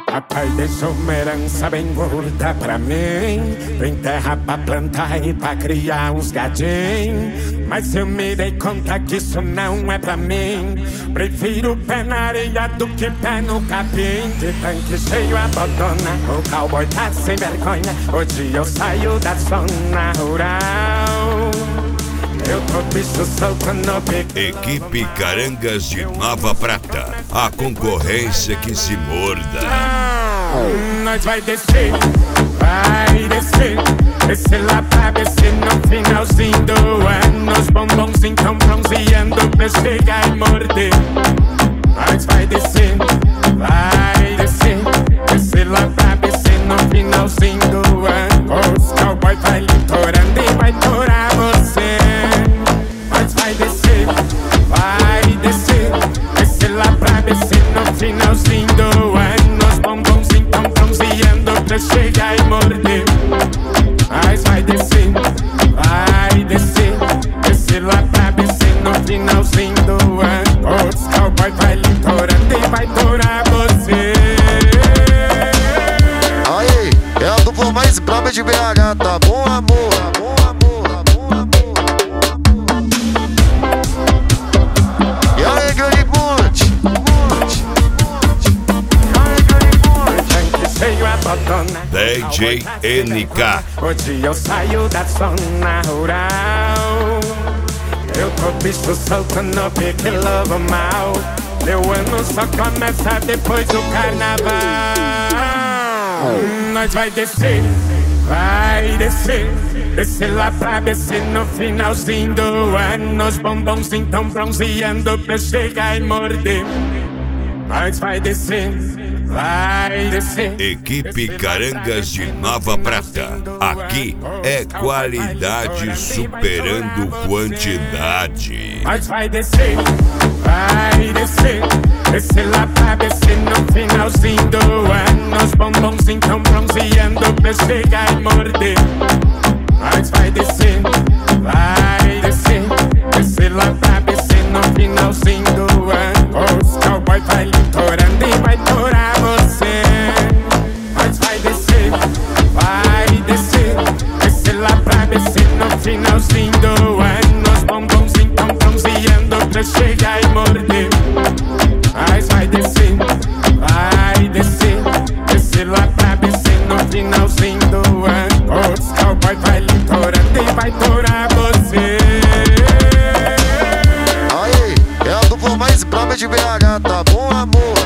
Papai deixou uma herança bem gorda pra mim. Tem terra pra plantar e pra criar uns gadinhos. Mas eu me dei conta que isso não é pra mim. Prefiro pé na areia do que pé no capim. De tanque cheio abandona, o cowboy tá sem vergonha. Hoje eu saio da zona rural. Eu tô bicho solto no pico. Equipe Carangas de Nova Prata, a concorrência que se morda. Nós vai descer, vai descer. Descer lá pra descer no finalzinho do ano. Os bombons então bronzeando pra chegar e morder. Nós vai descer, vai descer. Descer lá pra descer no finalzinho do ano. Os cowboy vai litorando e vai torar você. Nós vai descer, vai descer. Descer lá pra descer no finalzinho do ano. Os bombons então bronzeando pra chegar e morder. Nós vai descer, vai descer. Descer lá pra descer no finalzinho do ano. Os cowboy vai litorando e vai torar você. Aí, é a dupla mais braba de BH, tá bom, amor? Tá bom, amor, tá bom, amor. E aí, Gary Monte, Monte, DJ NK. Hoje eu saio da zona rural. Eu tô bicho solto no pique lobo mal. Meu ano só começa depois do carnaval. Nós vai descer, vai descer. Descer lá pra descer no finalzinho do ano. Os bombons então bronzeando pra chegar e morder. Nós vai descer, vai descer. Equipe Carangas de Nova Prata, aqui é qualidade superando quantidade. Nós vai descer, vai descer. Descer lá pra descer no finalzinho do ano. Os bombons então bronzeando pra chegar e morder. Nós vai descer, vai descer. Descer lá pra descer no finalzinho do ano. Os cowboy vai litorando e vai torar você. Nós vai descer, vai descer. Descer lá pra descer no finalzinho do ano. Os bombons então bronzeando pra chegar e morder. Nós vai descer, vai descer. Descer lá pra descer no finalzinho do ano. Os cowboy vai litorando e vai torar você. aí, é a dupla mais braba de BH, tá bom, amor?